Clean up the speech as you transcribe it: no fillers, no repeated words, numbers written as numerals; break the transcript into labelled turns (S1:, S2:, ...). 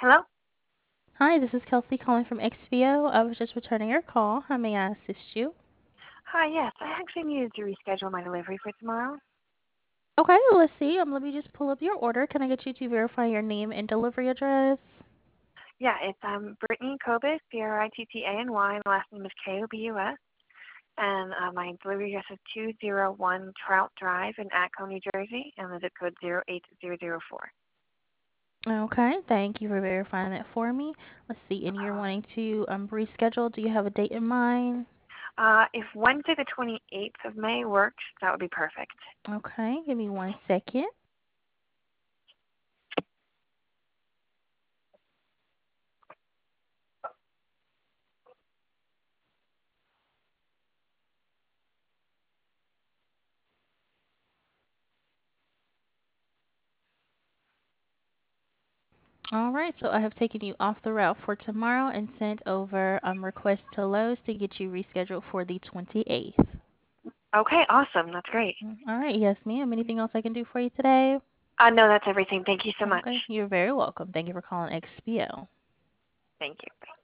S1: Hello?
S2: Hi, this is Kelsey calling from XPO. I was just returning your call. How may I assist you?
S1: Hi, yes. I actually needed to reschedule my delivery for tomorrow.
S2: Okay, let's see. Let me just pull up your order. Can I get you to verify your name and delivery address?
S1: Yeah, it's Brittany Kobus, Brittany, and last name is Kobus. And my delivery address is 201 Trout Drive in Atco, New Jersey, and the zip code 08004.
S2: Okay, thank you for verifying that for me. Let's see, and you're wanting to reschedule. Do you have a date in mind?
S1: If Wednesday the 28th of May works, that would be perfect.
S2: Okay, give me 1 second. All right, so I have taken you off the route for tomorrow and sent over request to Lowe's to get you rescheduled for the 28th.
S1: Okay, awesome. That's great.
S2: All right, yes, ma'am. Anything else I can do for you today?
S1: No, that's everything. Thank you so much.
S2: Okay, you're very welcome. Thank you for calling XPO.
S1: Thank you.